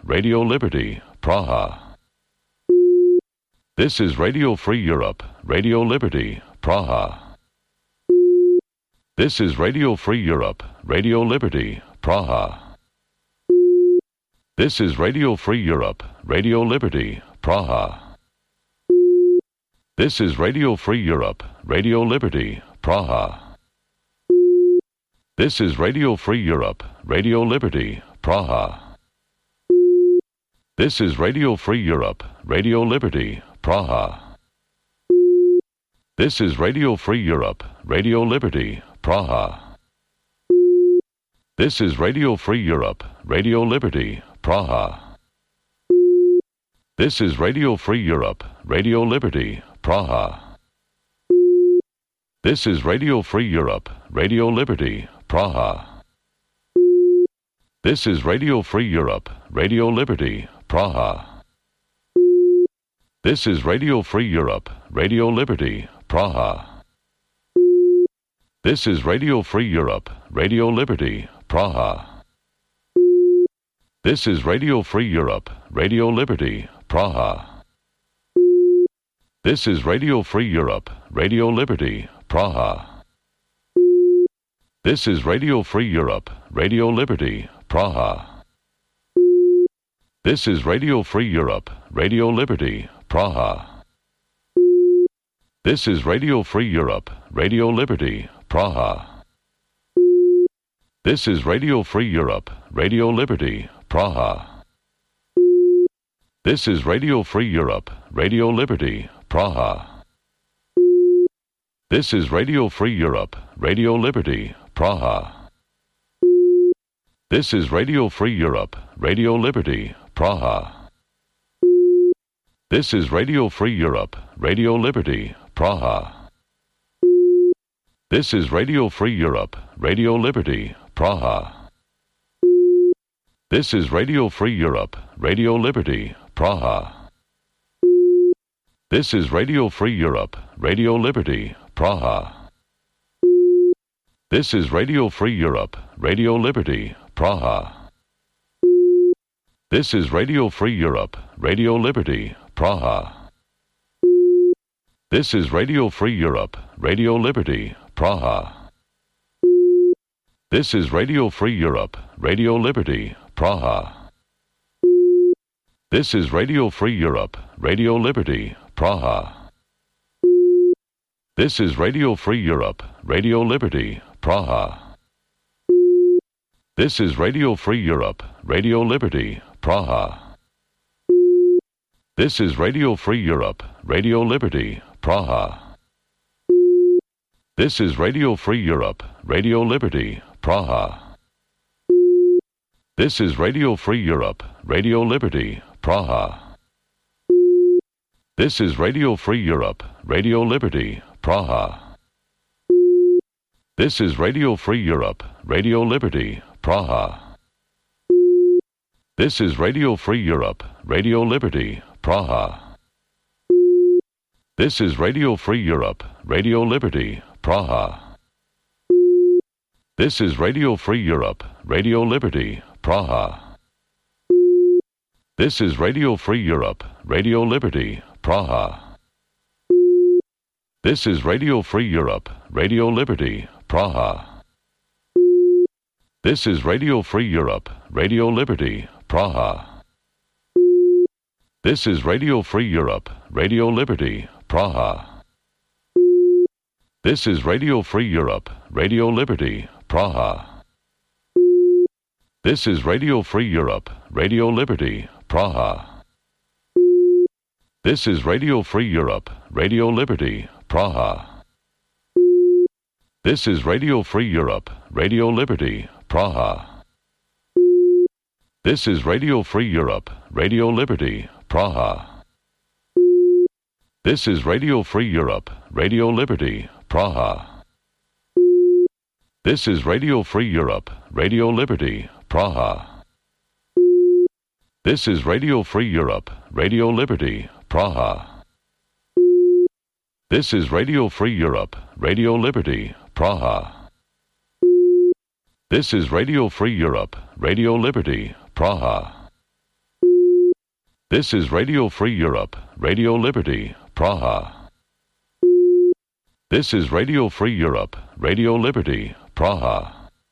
Radio Liberty, Praha. This is Radio Free Europe, Radio Liberty, Praha. This is Radio Free Europe, Radio Liberty, Praha. This is Radio Free Europe, Radio Liberty, Praha. This is Radio Free Europe, Radio Liberty, Praha. This is Radio Free Europe, Radio Liberty, Praha. This is Radio Free Europe, Radio Liberty, Praha. This is Radio Free Europe, Radio Liberty, Praha. This is Radio Free Europe, Radio Liberty, Praha. This is Radio Free Europe, Radio Liberty, Praha. This is Radio Free Europe, Radio Liberty, Praha. This is Radio Free Europe, Radio Liberty, Praha. This is Radio Free Europe, Radio Liberty, Praha. This is Radio Free Europe, Radio Liberty, Praha. This is Radio Free Europe, Radio Liberty, Praha. This is Radio Free Europe, Radio Liberty, Praha. This is Radio Free Europe, Radio Liberty, Praha. This is Radio Free Europe, Radio Liberty, Praha. This is Radio Free Europe, Radio Liberty, Praha. This is Radio Free Europe, Radio Liberty, Praha. This is Radio Free Europe, Radio Liberty, Praha. This is Radio Free Europe, Radio Liberty, Praha. This is Radio Free Europe, Radio Liberty, Praha. This is Radio Free Europe, Radio Liberty, Praha. This is Radio Free Europe, Radio Liberty, Praha. This is Radio Free Europe, Radio Liberty, Praha. This is Radio Free Europe, Radio Liberty, Praha. This is Radio Free Europe, Radio Liberty, Praha. This is Radio Free Europe, Radio Liberty, Praha. This is Radio Free Europe, Radio Liberty, Praha. This is Radio Free Europe, Radio Liberty, Praha. This is Radio Free Europe, Radio Liberty, Praha. This is Radio Free Europe, Radio Liberty, Praha. This is Radio Free Europe, Radio Liberty, Praha. This is Radio Free Europe, Radio Liberty, Praha. This is Radio Free Europe, Radio Liberty, Praha. This is Radio Free Europe, Radio Liberty, Praha. This is Radio Free Europe, Radio Liberty, Praha. This is Radio Free Europe, Radio Liberty, Praha. This is Radio Free Europe, Radio Liberty, Praha. This is Radio Free Europe, Radio Liberty, Praha. This is Radio Free Europe, Radio Liberty, Praha. This is Radio Free Europe, Radio Liberty, Praha. This is Radio Free Europe, Radio Liberty, Praha. This is Radio Free Europe, Radio Liberty, Praha. This is Radio Free Europe, Radio Liberty, Praha. This is Radio Free Europe, Radio Liberty, Praha. This is Radio Free Europe, Radio Liberty, Praha. This is Radio Free Europe, Radio Liberty, Praha. This is Radio Free Europe, Radio Liberty, Praha. This is Radio Free Europe, Radio Liberty, Praha. This is Radio Free Europe, Radio Liberty, Praha. This is Radio Free Europe, Radio Liberty, Praha. This is Radio Free Europe, Radio Liberty, Praha. This is Radio Free Europe, Radio Liberty, Praha. This is Radio Free Europe, Radio Liberty, Praha. This is Radio Free Europe, Radio Liberty, Praha. This is Radio Free Europe, Radio Liberty, Praha.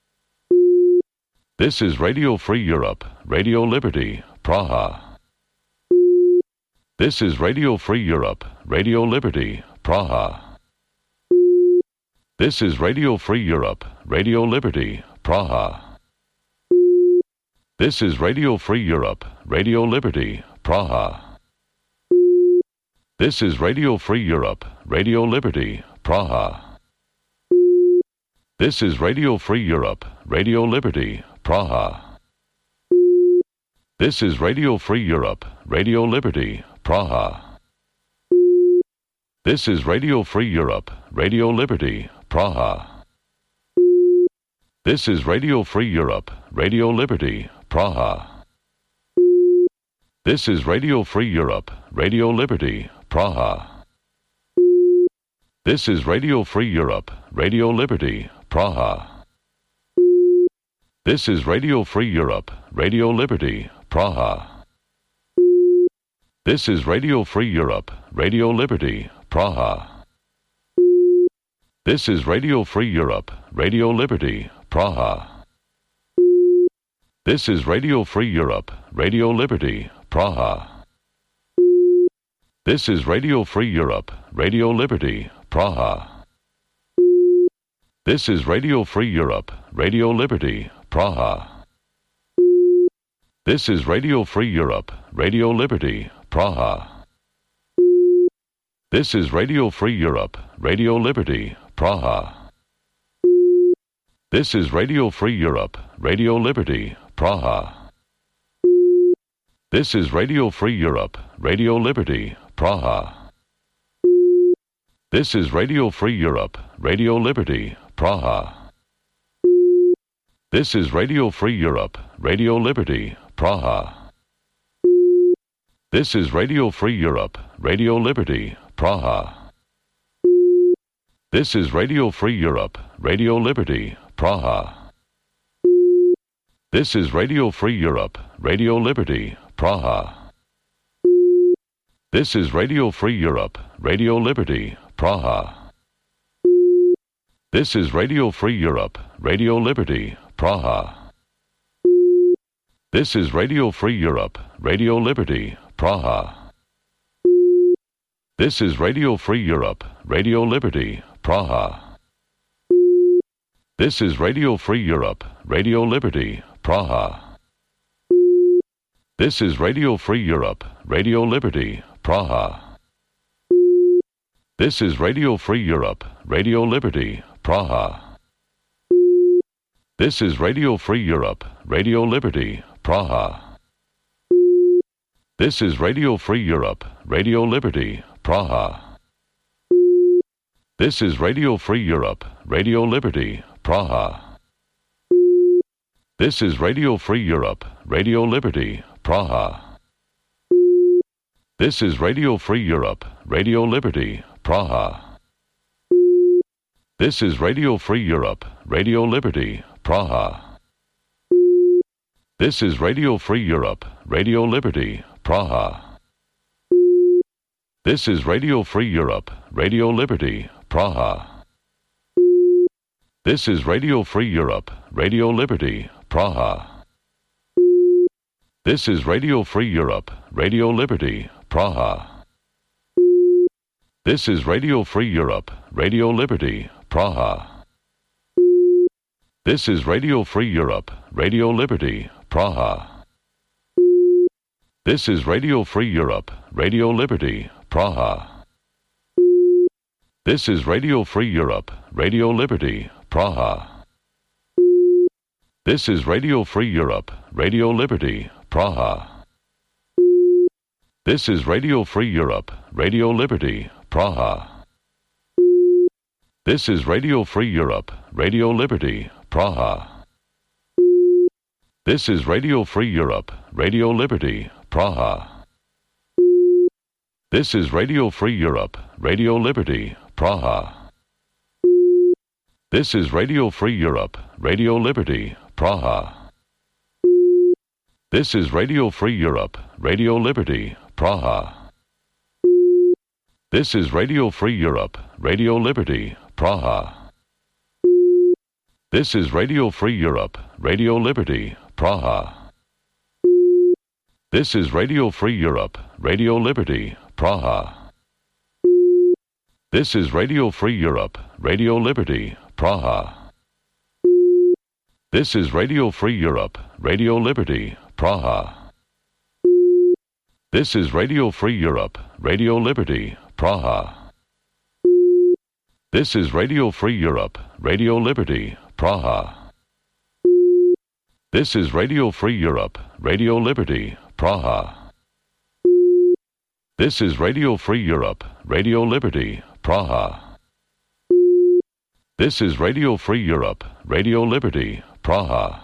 This is Radio Free Europe, Radio Liberty, Praha. This is Radio Free Europe, Radio Liberty, Praha. This is Radio Free Europe, Radio Liberty, Praha. This is Radio Free Europe, Radio Liberty, Praha. This is Radio Free Europe, Radio Liberty, Praha. This is Radio Free Europe, Radio Liberty, Praha. This is Radio Free Europe, Radio Liberty, Praha. This is Radio Free Europe, Radio Liberty, Praha. This is Radio Free Europe, Radio Liberty, Praha. This is Radio Free Europe, Radio Liberty, Praha. This is Radio Free Europe, Radio Liberty, Praha. This is Radio Free Europe, Radio Liberty, Praha. This is Radio Free Europe, Radio Liberty, Praha. This is Radio Free Europe, Radio Liberty, Praha. This is Radio Free Europe, Radio Liberty, Praha. This is Radio Free Europe, Radio Liberty, Praha. This is Radio Free Europe, Radio Liberty, Praha. This is Radio Free Europe, Radio Liberty, Praha. This is Radio Free Europe, Radio Liberty, Praha. This is Radio Free Europe, Radio Liberty, Praha. This is Radio Free Europe, Radio Liberty, Praha. This is Radio Free Europe, Radio Liberty, Praha. This is Radio Free Europe, Radio Liberty, Praha. This is Radio Free Europe, Radio Liberty, Praha. This is Radio Free Europe, Radio Liberty, Praha. This is Radio Free Europe, Radio Liberty, Praha. This is Radio Free Europe, Radio Liberty, Praha. This is Radio Free Europe, Radio Liberty, Praha. This is Radio Free Europe, Radio Liberty, Praha. This is Radio Free Europe, Radio Liberty, Praha. This is Radio Free Europe, Radio Liberty, Praha. This is Radio Free Europe, Radio Liberty, Praha. This is Radio Free Europe, Radio Liberty, Praha. This is Radio Free Europe, Radio Liberty, Praha. This is Radio Free Europe, Radio Liberty, Praha. This is Radio Free Europe, Radio Liberty, Praha. This is Radio Free Europe, Radio Liberty, Praha. This is Radio Free Europe, Radio Liberty, Praha. This is Radio Free Europe, Radio Liberty, Praha. This is Radio Free Europe, Radio Liberty, Praha. This is Radio Free Europe, Radio Liberty, Praha. This is Radio Free Europe, Radio Liberty, Praha. This is Radio Free Europe, Radio Liberty, Praha. This is Radio Free Europe, Radio Liberty, Praha. This is Radio Free Europe, Radio Liberty, Praha. This is Radio Free Europe, Radio Liberty, Praha. This is Radio Free Europe, Radio Liberty, Praha. This is Radio Free Europe, Radio Liberty, Praha. This is Radio Free Europe, Radio Liberty, Praha. This is Radio Free Europe, Radio Liberty, Praha. This is Radio Free Europe, Radio Liberty, Praha. This is Radio Free Europe, Radio Liberty, Praha. This is Radio Free Europe, Radio Liberty, Praha. This is Radio Free Europe, Radio Liberty, Praha. This is Radio Free Europe, Radio Liberty, Praha. This is Radio Free Europe, Radio Liberty, Praha. This is Radio Free Europe, Radio Liberty, Praha. This is Radio Free Europe, Radio Liberty, Praha. This is Radio Free Europe, Radio Liberty, Praha. This is Radio Free Europe, Radio Liberty, Praha. This is Radio Free Europe, Radio Liberty, Praha. This is Radio Free Europe, Radio Liberty, Praha. This is Radio Free Europe, Radio Liberty, Praha. This is Radio Free Europe, Radio Liberty, Praha.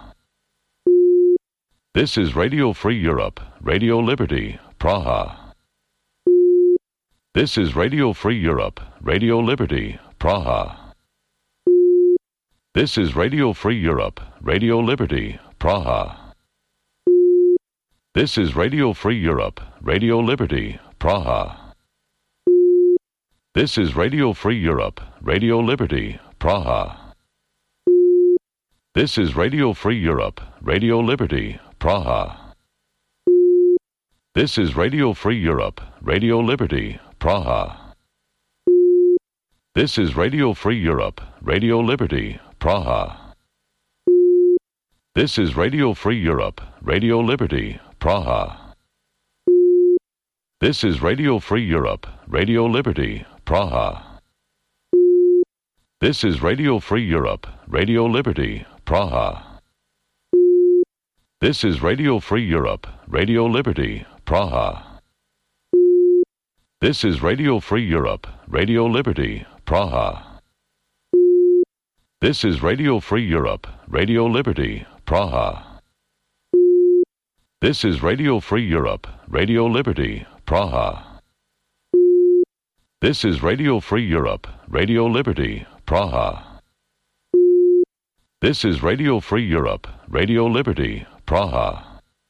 This is Radio Free Europe, Radio Liberty, Praha. This is Radio Free Europe, Radio Liberty, Praha. This is Radio Free Europe, Radio Liberty, Praha. This is Radio Free Europe, Radio Liberty, Praha. This is Radio Free Europe, Radio Liberty, Praha. This is Radio Free Europe, Radio Liberty, Praha. This is Radio Free Europe, Radio Liberty, Praha. This is Radio Free Europe, Radio Liberty, Praha. This is Radio Free Europe, Radio Liberty, Praha. This is Radio Free Europe, Radio Liberty, Praha. This is Radio Free Europe, Radio Liberty, Praha. This is Radio Free Europe, Radio Liberty, Praha. This is Radio Free Europe, Radio Liberty, Praha. This is Radio Free Europe, Radio Liberty, Praha. This is Radio Free Europe, Radio Liberty, Praha. This is Radio Free Europe, Radio Liberty, Praha. This is Radio Free Europe, Radio Liberty, Praha.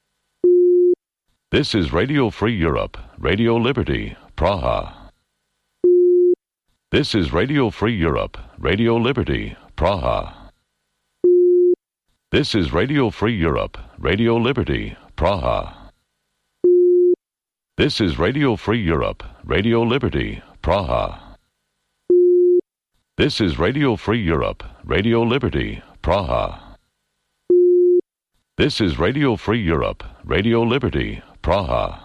This is Radio Free Europe, Radio Liberty, Praha. This is Radio Free Europe, Radio Liberty, Praha. This is Radio Free Europe, Radio Liberty, Praha. This is Radio Free Europe, Radio Liberty, Praha. This is Radio Free Europe, Radio Liberty, Praha. This is Radio Free Europe, Radio Liberty, Praha.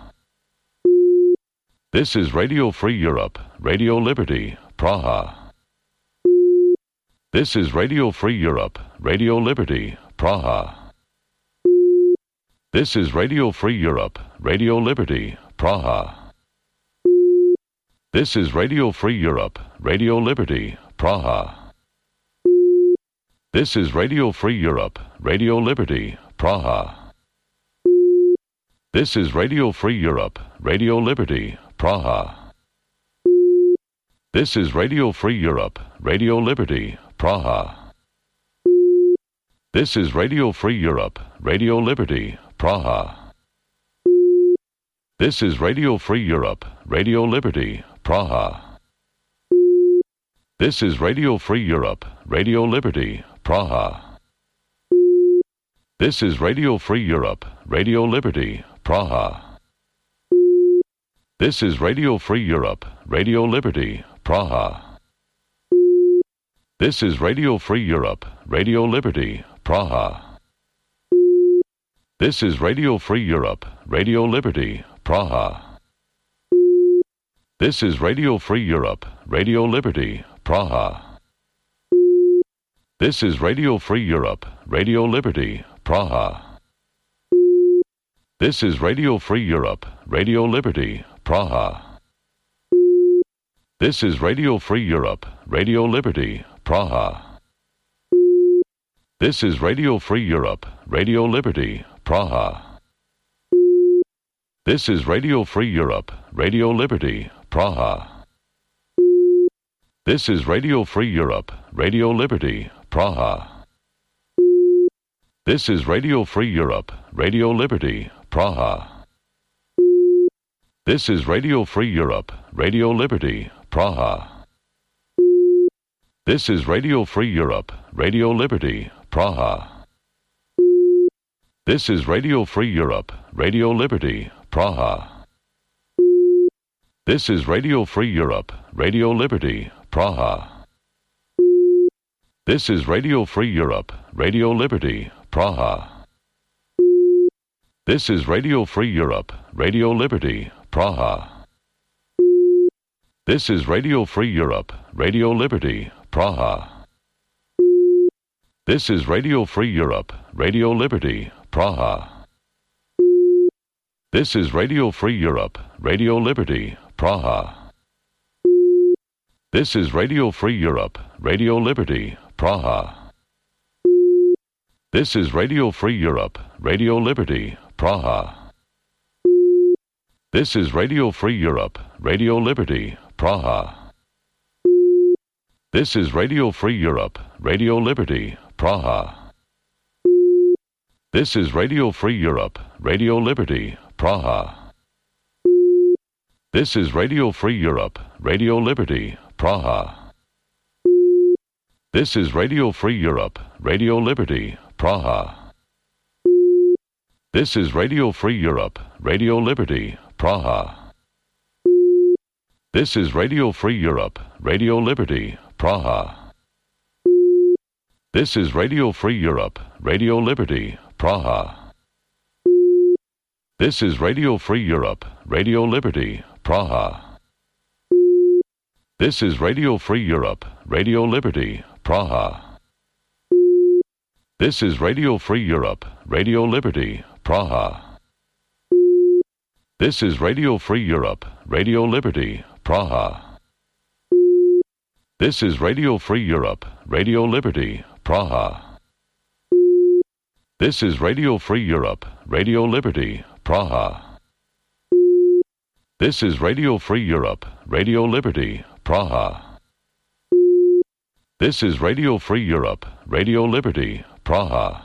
This is Radio Free Europe, Radio Liberty, Praha. This is Radio Free Europe, Radio Liberty, Praha. This is Radio Free Europe, Radio Liberty, Praha. This is Radio Free Europe, Radio Liberty, Praha. This is Radio Free Europe, Radio Liberty, Praha. This is Radio Free Europe, Radio Liberty, Praha. This is Radio Free Europe, Radio Liberty, Praha. This is Radio Free Europe, Radio Liberty, Praha. This is Radio Free Europe, Radio Liberty, Praha. This is Radio Free Europe, Radio Liberty, Praha. This is Radio Free Europe, Radio Liberty, Praha. This is Radio Free Europe, Radio Liberty, Praha. This is Radio Free Europe, Radio Liberty, Praha. This is Radio Free Europe, Radio Liberty, Praha. This is Radio Free Europe, Radio Liberty, Praha. This is Radio Free Europe, Radio Liberty, Praha. This is Radio Free Europe, Radio Liberty, Praha. This is Radio Free Europe, Radio Liberty, Praha. This is Radio Free Europe, Radio Liberty, Praha. This is Radio Free Europe, Radio Liberty, Praha. This is Radio Free Europe, Radio Liberty, Praha. This is Radio Free Europe, Radio Liberty, Praha. This is Radio Free Europe, Radio Liberty, Praha. This is Radio Free Europe, Radio Liberty, Praha. This is Radio Free Europe, Radio Liberty, Praha. This is Radio Free Europe, Radio Liberty, Praha. This is Radio Free Europe, Radio Liberty, Praha. This is Radio Free Europe, Radio Liberty, Praha. This is Radio Free Europe, Radio Liberty, Praha. This is Radio Free Europe, Radio Liberty, Praha. This is Radio Free Europe, Radio Liberty, Praha. This is Radio Free Europe, Radio Liberty, Praha. This is Radio Free Europe, Radio Liberty, Praha. This is Radio Free Europe, Radio Liberty, Praha. This is Radio Free Europe, Radio Liberty, Praha. This is Radio Free Europe, Radio Liberty, Praha. This is Radio Free Europe, Radio Liberty, Praha. This is Radio Free Europe, Radio Liberty, Praha. This is Radio Free Europe, Radio Liberty, Praha. This is Radio Free Europe, Radio Liberty, Praha. This is Radio Free Europe, Radio Liberty, Praha. This is Radio Free Europe, Radio Liberty, Praha. This is Radio Free Europe, Radio Liberty, Praha. This is Radio Free Europe, Radio Liberty, Praha. This is Radio Free Europe, Radio Liberty, Praha. This is Radio Free Europe, Radio Liberty, Praha. This is Radio Free Europe, Radio Liberty, Praha. This is Radio Free Europe, Radio Liberty, Praha. This is Radio Free Europe, Radio Liberty, Praha.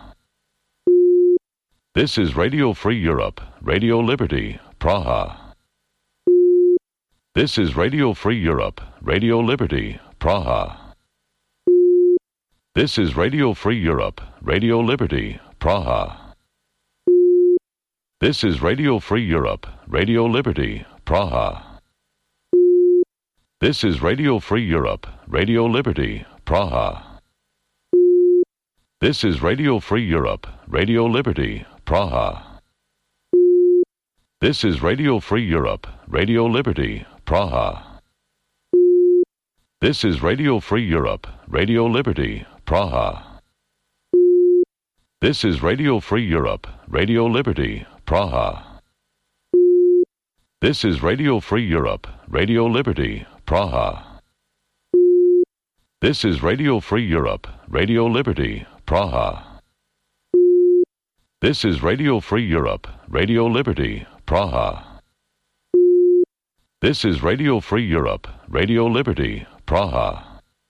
This is Radio Free Europe, Radio Liberty, Praha. This is Radio Free Europe, Radio Liberty, Praha. This is Radio Free Europe, Radio Liberty, Praha. This is Radio Free Europe, Radio Liberty, Praha. This is Radio Free Europe, Radio Liberty, Praha. This is Radio Free Europe, Radio Liberty, Praha. This is Radio Free Europe, Radio Liberty, Praha. This is Radio Free Europe, Radio Liberty, Praha. This is Radio Free Europe, Radio Liberty, Praha. This is Radio Free Europe, Radio Liberty, Praha. This is Radio Free Europe, Radio Liberty, Praha. This is Radio Free Europe, Radio Liberty, Praha. This is Radio Free Europe, Radio Liberty, Praha.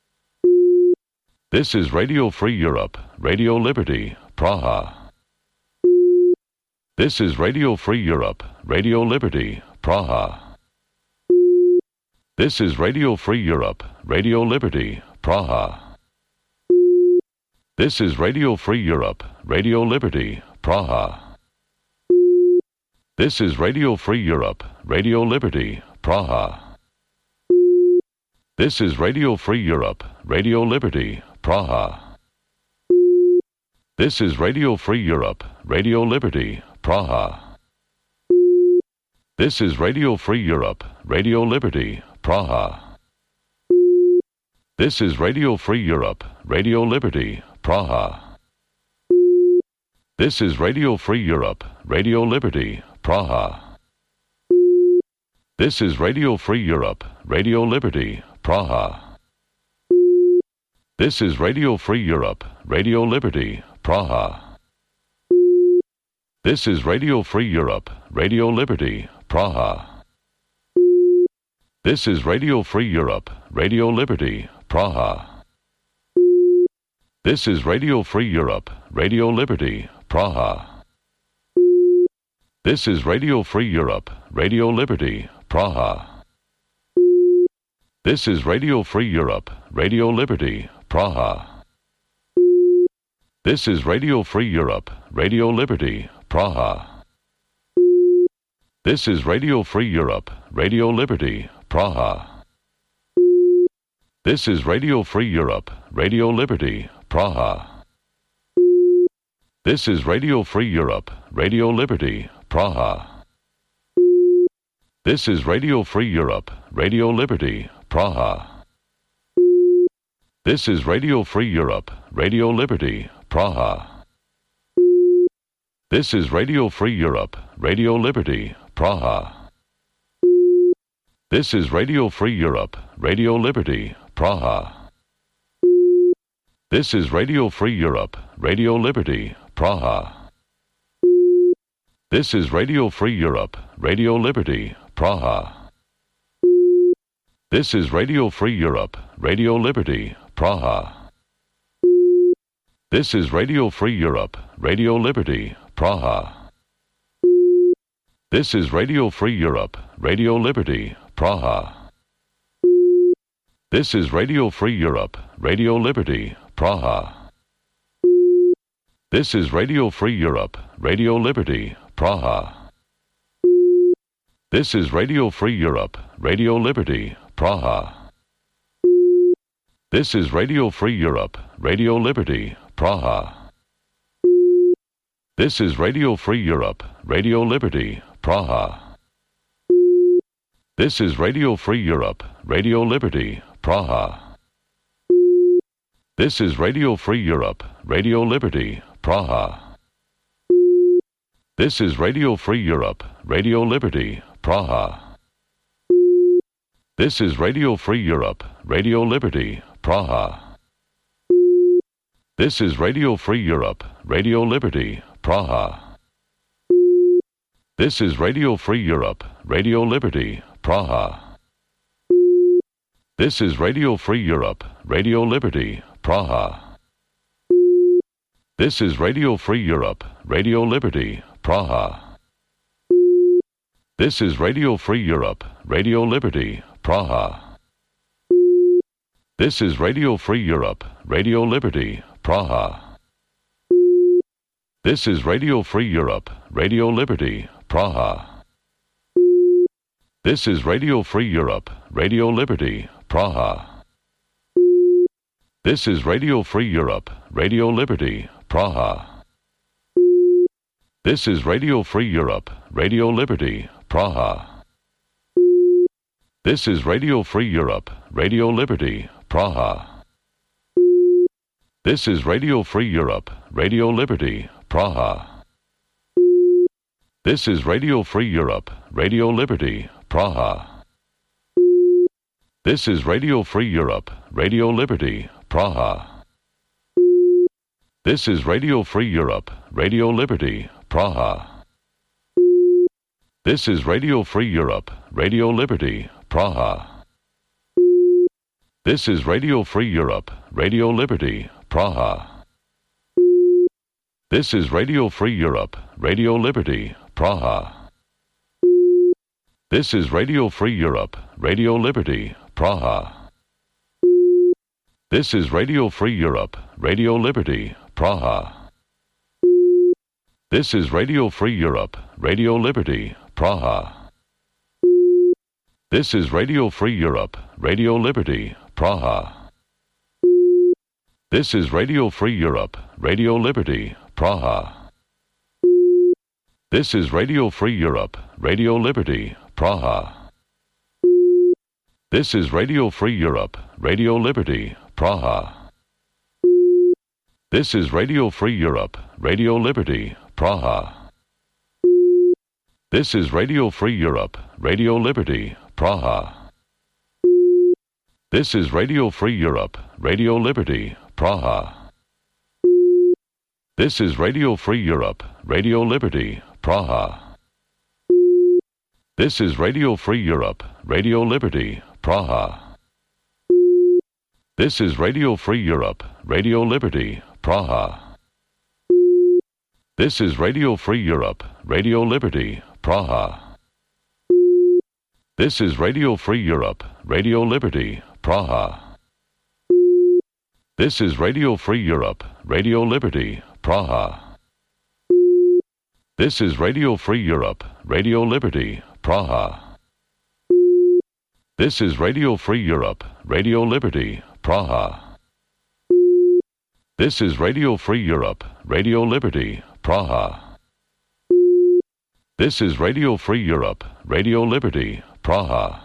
This is Radio Free Europe, Radio Liberty, Praha. This is Radio Free Europe, Radio Liberty, Praha. This is Radio Free Europe, Radio Liberty, Praha. This is Radio Free Europe, Radio Liberty, Praha. This is Radio Free Europe, Radio Liberty, Praha. This is Radio Free Europe, Radio Liberty, Praha. This is Radio Free Europe, Radio Liberty, Praha. This is Radio Free Europe, Radio Liberty, Praha. This is Radio Free Europe, Radio Liberty, Praha. This is Radio Free Europe, Radio Liberty, Praha. This is Radio Free Europe, Radio Liberty, Praha. This is Radio Free Europe, Radio Liberty, Praha. This is Radio Free Europe, Radio Liberty, Praha. This is Radio Free Europe, Radio Liberty, Praha. This is Radio Free Europe, Radio Liberty, Praha. This is Radio Free Europe, Radio Liberty, Praha. This is Radio Free Europe, Radio Liberty, Praha. This is Radio Free Europe, Radio Liberty, Praha. This is Radio Free Europe, Radio Liberty, Praha. This is Radio Free Europe, Radio Liberty, Praha. This is Radio Free Europe, Radio Liberty, Praha. This is Radio Free Europe, Radio Liberty, Praha. This is Radio Free Europe, Radio Liberty, Praha. This is Radio Free Europe, Radio Liberty, Praha. This is Radio Free Europe, Radio Liberty, Praha. This is Radio Free Europe, Radio Liberty, Praha. This is Radio Free Europe, Radio Liberty, Praha. This is Radio Free Europe, Radio Liberty, Praha. This is Radio Free Europe, Radio Liberty, Praha. This is Radio Free Europe, Radio Liberty, Praha. This is Radio Free Europe, Radio Liberty, Praha. This is Radio Free Europe, Radio Liberty, Praha. This is Radio Free Europe, Radio Liberty, Praha. This is Radio Free Europe, Radio Liberty, Praha. This is Radio Free Europe, Radio Liberty, Praha. This is Radio Free Europe, Radio Liberty, Praha. This is Radio Free Europe, Radio Liberty, Praha. This is Radio Free Europe, Radio Liberty, Praha. This is Radio Free Europe, Radio Liberty, Praha. This is Radio Free Europe, Radio Liberty, Praha. This is Radio Free Europe, Radio Liberty, Praha. This is Radio Free Europe, Radio Liberty, Praha. This is Radio Free Europe, Radio Liberty, Praha. This is Radio Free Europe, Radio Liberty, Praha. This is Radio Free Europe, Radio Liberty, Praha. This is Radio Free Europe, Radio Liberty, Praha. This is Radio Free Europe, Radio Liberty, Praha. This is Radio Free Europe, Radio Liberty, Praha. This is Radio Free Europe, Radio Liberty, Praha. This is Radio Free Europe, Radio Liberty, Praha. This is Radio Free Europe, Radio Liberty, Praha. This is Radio Free Europe, Radio Liberty, Praha. This is Radio Free Europe, Radio Liberty, Praha. This is Radio Free Europe, Radio Liberty, Praha. This is Radio Free Europe, Radio Liberty, Praha. This is Radio Free Europe, Radio Liberty, Praha. This is Radio Free Europe, Radio Liberty, Praha. This is Radio Free Europe, Radio Liberty, Praha. This is Radio Free Europe, Radio Liberty, Praha. This is Radio Free Europe, Radio Liberty, Praha. This is Radio Free Europe, Radio Liberty, Praha. This is Radio Free Europe, Radio Liberty, Praha. This is Radio Free Europe, Radio Liberty, Praha. This is Radio Free Europe, Radio Liberty, Praha. This is Radio Free Europe, Radio Liberty, Praha. This is Radio Free Europe, Radio Liberty, Praha. This is Radio Free Europe, Radio Liberty, Praha. This is Radio Free Europe, Radio Liberty, Praha. This is Radio Free Europe, Radio Liberty, Praha. This is Radio Free Europe, Radio Liberty, Praha. This is Radio Free Europe, Radio Liberty, Praha. This is Radio Free Europe, Radio Liberty, Praha. This is Radio Free Europe, Radio Liberty, Praha. This is Radio Free Europe, Radio Liberty, Praha. This is Radio Free Europe, Radio Liberty, Praha. This is Radio Free Europe, Radio Liberty, Praha. This is Radio Free Europe, Radio Liberty, Praha.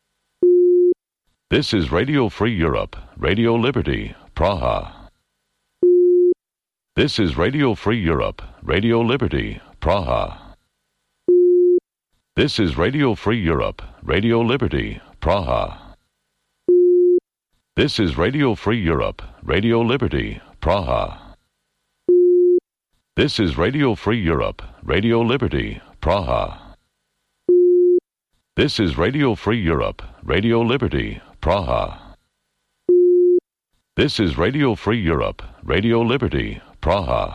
This is Radio Free Europe, Radio Liberty, Praha. This is Radio Free Europe, Radio Liberty, Praha. This is Radio Free Europe, Radio Liberty, Praha. This is Radio Free Europe, Radio Liberty, Praha. This is Radio Free Europe, Radio Liberty, Praha. This is Radio Free Europe, Radio Liberty, Praha. This is Radio Free Europe, Radio Liberty, Praha.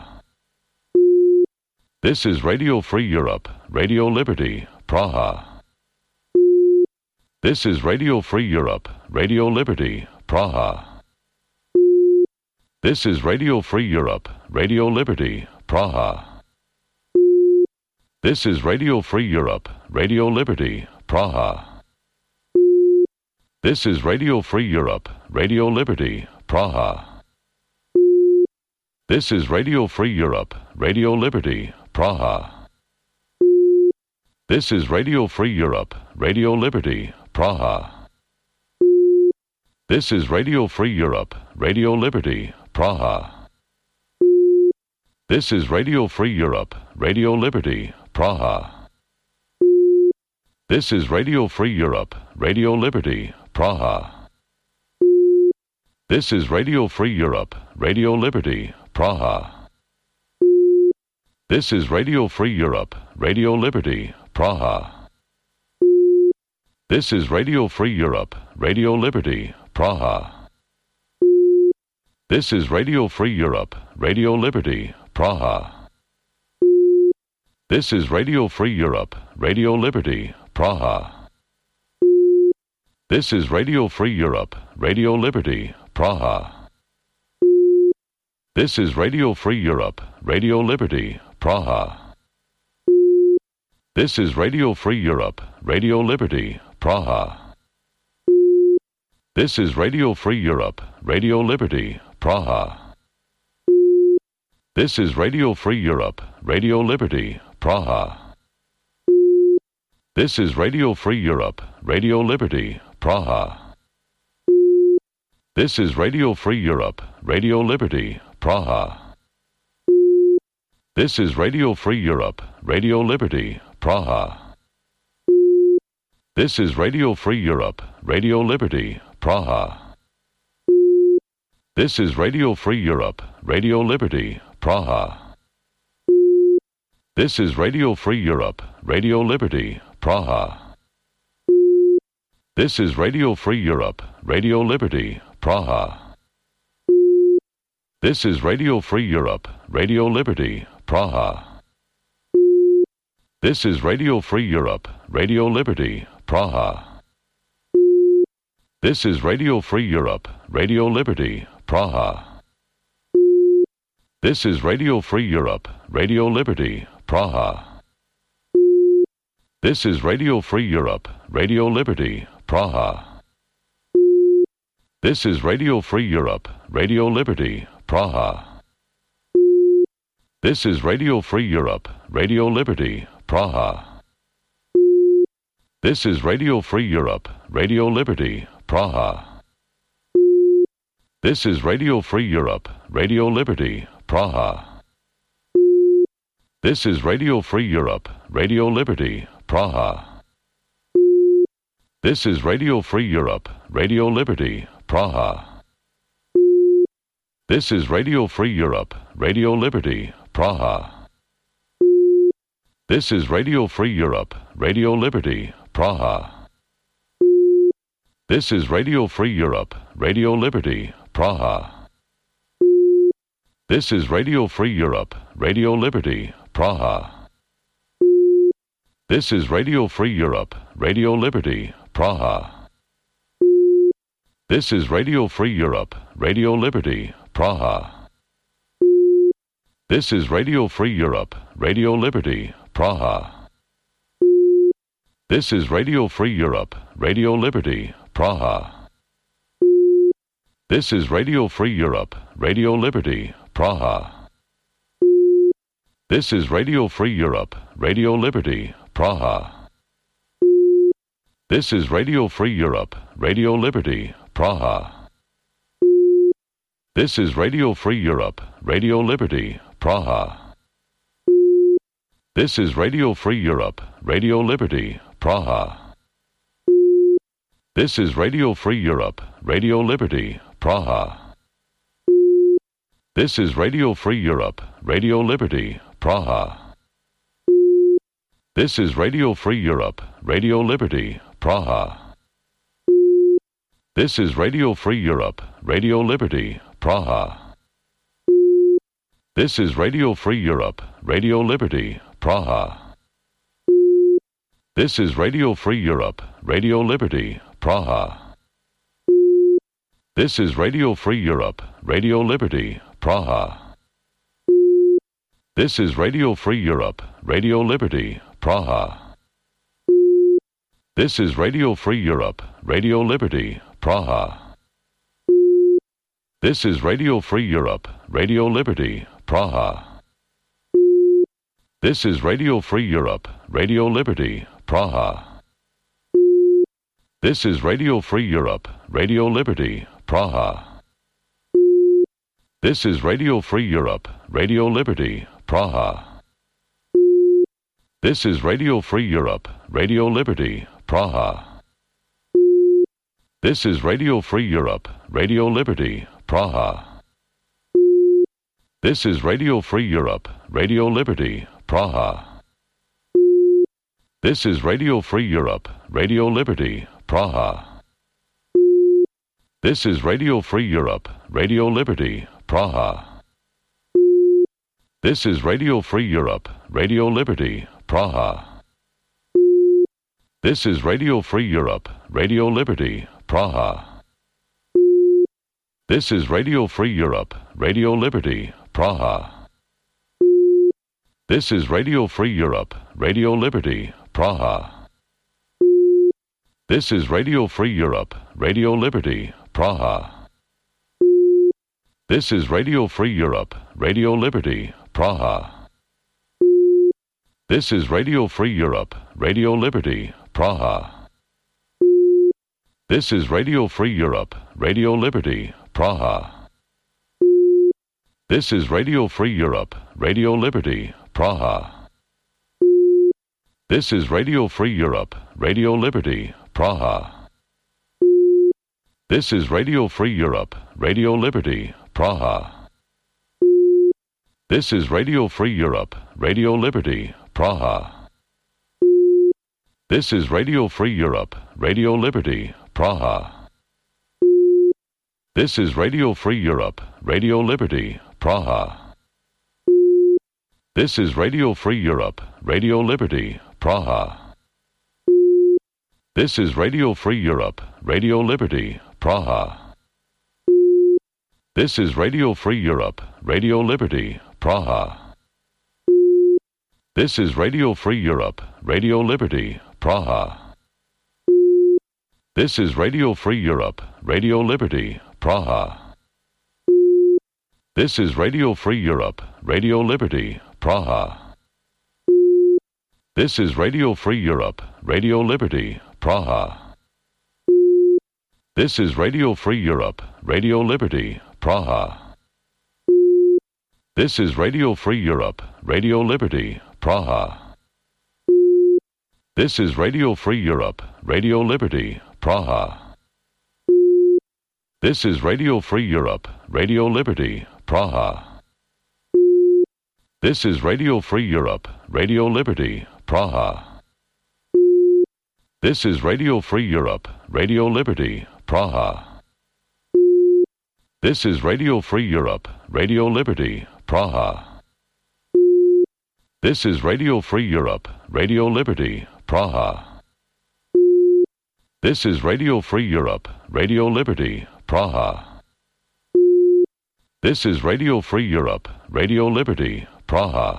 This is Radio Free Europe, Radio Liberty, Praha. This is Radio Free Europe, Radio Liberty, Praha. This is Radio Free Europe, Radio Liberty, Praha. This is Radio Free Europe, Radio Liberty, Praha. This is Radio Free Europe, Radio Liberty, Praha. This is Radio Free Europe, Radio Liberty, Praha. This is Radio Free Europe, Radio Liberty, Praha. This is Radio Free Europe, Radio Liberty, Praha. This is Radio Free Europe, Radio Liberty, Praha. This is Radio Free Europe, Radio Liberty, Praha. This is Radio Free Europe, Radio Liberty, Praha. This is Radio Free Europe, Radio Liberty, Praha. This is Radio Free Europe, Radio Liberty, Praha. This is Radio Free Europe, Radio Liberty, Praha. This is Radio Free Europe, Radio Liberty, Praha. This is Radio Free Europe, Radio Liberty, Praha. This is Radio Free Europe, Radio Liberty, Praha. This is Radio Free Europe, Radio Liberty, Praha. This is Radio Free Europe, Radio Liberty, Praha. This is Radio Free Europe, Radio Liberty, Praha. This is Radio Free Europe, Radio Liberty, Praha. This is Radio Free Europe, Radio Liberty, Praha. This is Radio Free Europe, Radio Liberty, Praha. This is Radio Free Europe, Radio Liberty, Praha. This is Radio Free Europe, Radio Liberty, Praha. This is Radio Free Europe, Radio Liberty, Praha. This is Radio Free Europe, Radio Liberty, Praha. This is Radio Free Europe, Radio Liberty, Praha. This is Radio Free Europe, Radio Liberty, Praha. This is Radio Free Europe, Radio Liberty, Praha. This is Radio Free Europe, Radio Liberty, Praha. This is Radio Free Europe, Radio Liberty, Praha. This is Radio Free Europe, Radio Liberty, Praha. This is Radio Free Europe, Radio Liberty, Praha. This is Radio Free Europe, Radio Liberty, Praha. This is Radio Free Europe, Radio Liberty, Praha. This is Radio Free Europe, Radio Liberty, Praha. This is Radio Free Europe, Radio Liberty, Praha. This is Radio Free Europe, Radio Liberty, Praha. This is Radio Free Europe, Radio Liberty, Praha. This is Radio Free Europe, Radio Liberty, Praha. This is Radio Free Europe, Radio Liberty, Praha. This is Radio Free Europe, Radio Liberty, Praha. This is Radio Free Europe, Radio Liberty, Praha. This is Radio Free Europe, Radio Liberty, Praha. This is Radio Free Europe, Radio Liberty, Praha. This is Radio Free Europe, Radio Liberty, Praha. This is Radio Free Europe, Radio Liberty, Praha. This is Radio Free Europe, Radio Liberty, Praha. This is Radio Free Europe, Radio Liberty, Praha. This is Radio Free Europe, Radio Liberty, Praha. This is Radio Free Europe, Radio Liberty, Praha. This is Radio Free Europe, Radio Liberty, Praha. This is Radio Free Europe, Radio Liberty, Praha. This is Radio Free Europe, Radio Liberty, Praha. This is Radio Free Europe, Radio Liberty, Praha. This is Radio Free Europe, Radio Liberty, Praha. This is Radio Free Europe, Radio Liberty, Praha. This is Radio Free Europe, Radio Liberty, Praha. This is Radio Free Europe, Radio Liberty, Praha. This is Radio Free Europe, Radio Liberty, Praha. This is Radio Free Europe, Radio Liberty, Praha. This is Radio Free Europe, Radio Liberty, Praha. This is Radio Free Europe, Radio Liberty, Praha. This is Radio Free Europe, Radio Liberty, Praha. This is Radio Free Europe, Radio Liberty, Praha. This is Radio Free Europe, Radio Liberty, Praha. This is Radio Free Europe, Radio Liberty, Praha. This is Radio Free Europe, Radio Liberty, Praha. This is Radio Free Europe, Radio Liberty, Praha. This is Radio Free Europe, Radio Liberty, Praha. This is Radio Free Europe, Radio Liberty, Praha. This is Radio Free Europe, Radio Liberty, Praha. This is Radio Free Europe, Radio Liberty, Praha. This is Radio Free Europe, Radio Liberty, Praha. This is Radio Free Europe, Radio Liberty, Praha. This is Radio Free Europe, Radio Liberty, Praha. This is Radio Free Europe, Radio Liberty, Praha. This is Radio Free Europe, Radio Liberty, Praha. This is Radio Free Europe, Radio Liberty, Praha. This is Radio Free Europe, Radio Liberty, Praha. This is Radio Free Europe, Radio Liberty, Praha. This is Radio Free Europe, Radio Liberty, Praha. This is Radio Free Europe, Radio Liberty, Praha. This is Radio Free Europe, Radio Liberty, Praha. This is Radio Free Europe, Radio Liberty, Praha. This is Radio Free Europe, Radio Liberty, Praha. This is Radio Free Europe, Radio Liberty, Praha. This is Radio Free Europe, Radio Liberty, Praha. This is Radio Free Europe, Radio Liberty, Praha. This is Radio Free Europe, Radio Liberty, Praha. This is Radio Free Europe, Radio Liberty, Praha. This is Radio Free Europe, Radio Liberty, Praha. This is Radio Free Europe, Radio Liberty, Praha. This is Radio Free Europe, Radio Liberty, Praha. This is Radio Free Europe, Radio Liberty, Praha. This is Radio Free Europe, Radio Liberty, Praha. This is Radio Free Europe, Radio Liberty, Praha. This is Radio Free Europe, Radio Liberty, Praha. This is Radio Free Europe, Radio Liberty, Praha.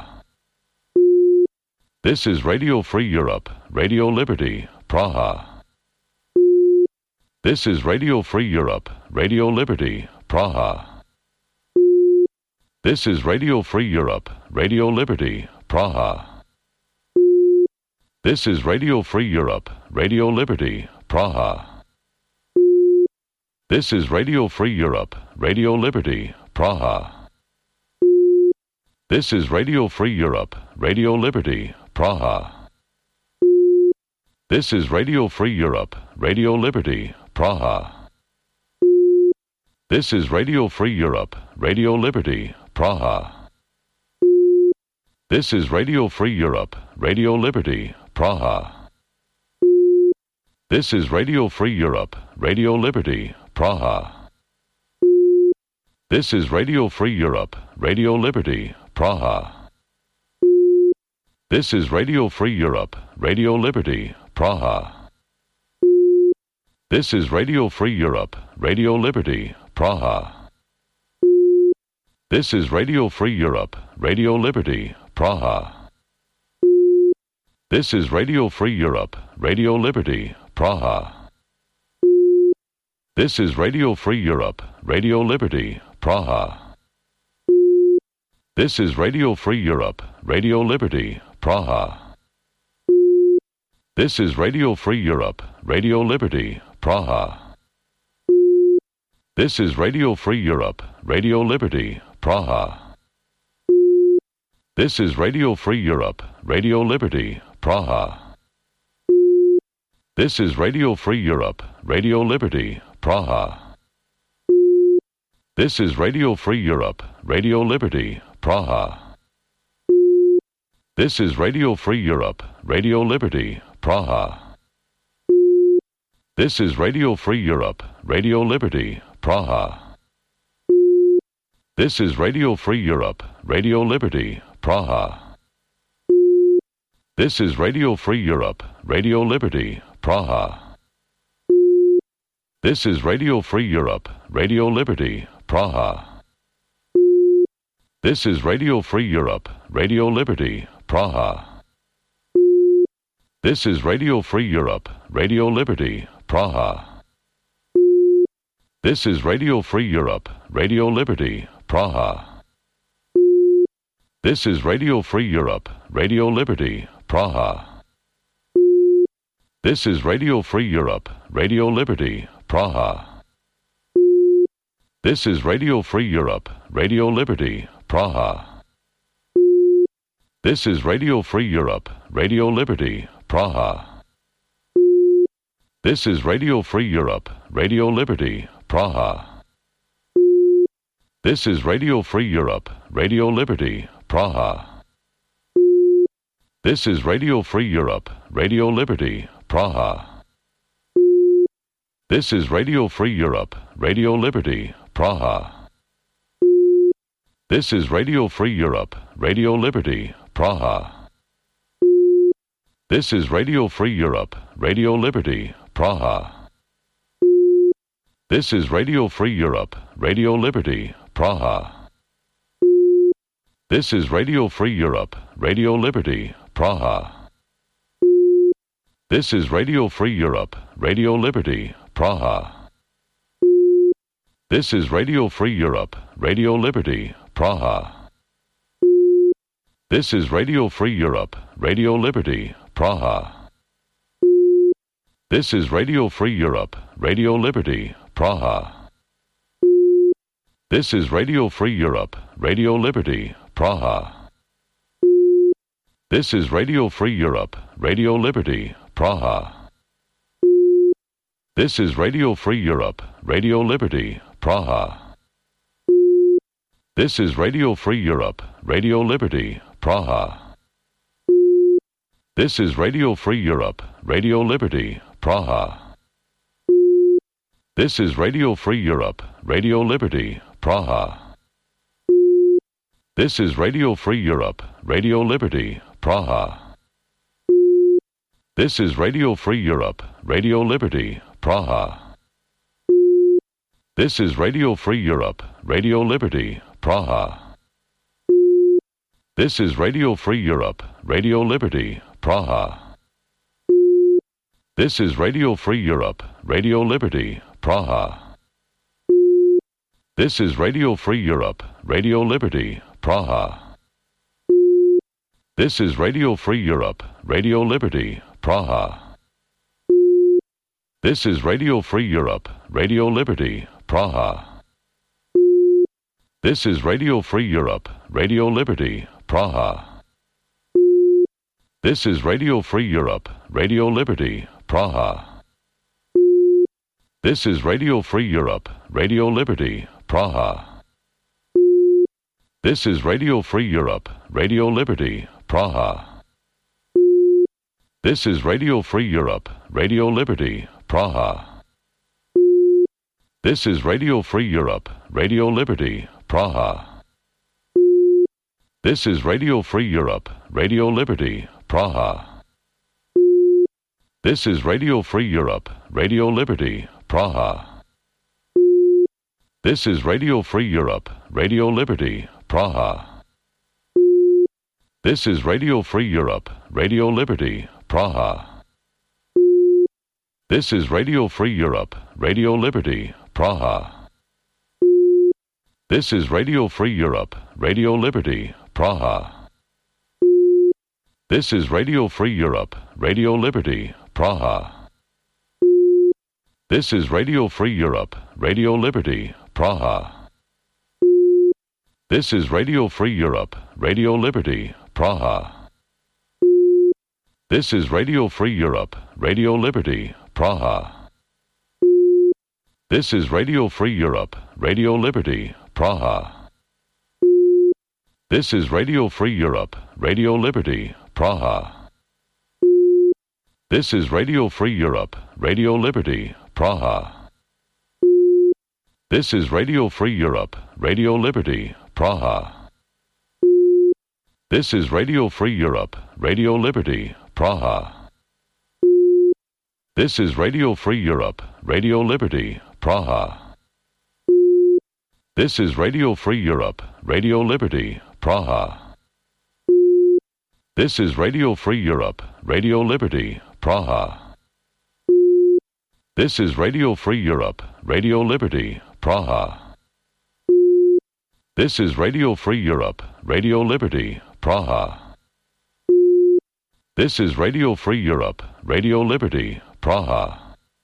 This is Radio Free Europe, Radio Liberty, Praha. This is Radio Free Europe, Radio Liberty, Praha. This is Radio Free Europe, Radio Liberty, Praha. This is Radio Free Europe, Radio Liberty, Praha. This is Radio Free Europe, Radio Liberty, Praha. This is Radio Free Europe, Radio Liberty, Praha. This is Radio Free Europe, Radio Liberty, Praha. This is Radio Free Europe, Radio Liberty, Praha. This is Radio Free Europe, Radio Liberty, Praha. This is Radio Free Europe, Radio Liberty, Praha. This is Radio Free Europe, Radio Liberty, Praha. This is Radio Free Europe, Radio Liberty, Praha. This is Radio Free Europe, Radio Liberty, Praha. This is Radio Free Europe, Radio Liberty, Praha. This is Radio Free Europe, Radio Liberty, Praha. This is Radio Free Europe, Radio Liberty, Praha. This is Radio Free Europe, Radio Liberty, Praha. This is Radio Free Europe, Radio Liberty, Praha. This is Radio Free Europe, Radio Liberty, Praha. This is Radio Free Europe, Radio Liberty, Praha. This is Radio Free Europe, Radio Liberty, Praha. This is Radio Free Europe, Radio Liberty, Praha. This is Radio Free Europe, Radio Liberty, Praha. This is Radio Free Europe, Radio Liberty, Praha. This is Radio Free Europe, Radio Liberty, Praha. This is Radio Free Europe, Radio Liberty, Praha. This is Radio Free Europe, Radio Liberty, Praha. This is Radio Free Europe, Radio Liberty, Praha. This is Radio Free Europe, Radio Liberty, Praha. This is Radio Free Europe, Radio Liberty, Praha. This is Radio Free Europe, Radio Liberty, Praha. This is Radio Free Europe, Radio Liberty, Praha. This is Radio Free Europe, Radio Liberty, Praha. This is Radio Free Europe, Radio Liberty, Praha. This is Radio Free Europe, Radio Liberty, Praha. This is Radio Free Europe, Radio Liberty, Praha. This is Radio Free Europe, Radio Liberty, Praha. This is Radio Free Europe, Radio Liberty, Praha. This is Radio Free Europe, Radio Liberty, Praha. This is Radio Free Europe, Radio Liberty, Praha. This is Radio Free Europe, Radio Liberty, Praha. This is Radio Free Europe, Radio Liberty, Praha. This is Radio Free Europe, Radio Liberty, Praha. This is Radio Free Europe, Radio Liberty, Praha. This is Radio Free Europe, Radio Liberty, Praha. This is Radio Free Europe, Radio Liberty, Praha. This is Radio Free Europe, Radio Liberty, Praha. This is Radio Free Europe, Radio Liberty, Praha. This is Radio Free Europe, Radio Liberty, Praha. This is Radio Free Europe, Radio Liberty, Praha. This is Radio Free Europe, Radio Liberty, Praha. This is Radio Free Europe, Radio Liberty, Praha. This is Radio Free Europe, Radio Liberty, Praha. This is Radio Free Europe, Radio Liberty, Praha. This is Radio Free Europe, Radio Liberty, Praha. This is Radio Free Europe, Radio Liberty, Praha. This is Radio Free Europe, Radio Liberty, Praha. This is Radio Free Europe, Radio Liberty, Praha. This is Radio Free Europe, Radio Liberty, Praha. This is Radio Free Europe, Radio Liberty, Praha. This is Radio Free Europe, Radio Liberty, Praha. This is Radio Free Europe, Radio Liberty, Praha. This is Radio Free Europe, Radio Liberty, Praha. This is Radio Free Europe, Radio Liberty, Praha. This is Radio Free Europe, Radio Liberty, Praha. This is Radio Free Europe, Radio Liberty, Praha. This is Radio Free Europe, Radio Liberty, Praha. This is Radio Free Europe, Radio Liberty, Praha. This is Radio Free Europe, Radio Liberty, Praha. This is Radio Free Europe, Radio Liberty, Praha. This is Radio Free Europe, Radio Liberty, Praha. This is Radio Free Europe, Radio Liberty, Praha. This is Radio Free Europe, Radio Liberty, Praha. This is Radio Free Europe, Radio Liberty, Praha. This is Radio Free Europe, Radio Liberty, Praha. This is Radio Free Europe, Radio Liberty, Praha. This is Radio Free Europe, Radio Liberty, Praha. This is Radio Free Europe, Radio Liberty, Praha. This is Radio Free Europe, Radio Liberty, Praha. This is Radio Free Europe, Radio Liberty, Praha. This is Radio Free Europe, Radio Liberty, Praha. This is Radio Free Europe, Radio Liberty, Praha. This is Radio Free Europe, Radio Liberty, Praha. This is Radio Free Europe, Radio Liberty, Praha. This is Radio Free Europe, Radio Liberty, Praha. This is Radio Free Europe, Radio Liberty, Praha. This is Radio Free Europe, Radio Liberty, Praha.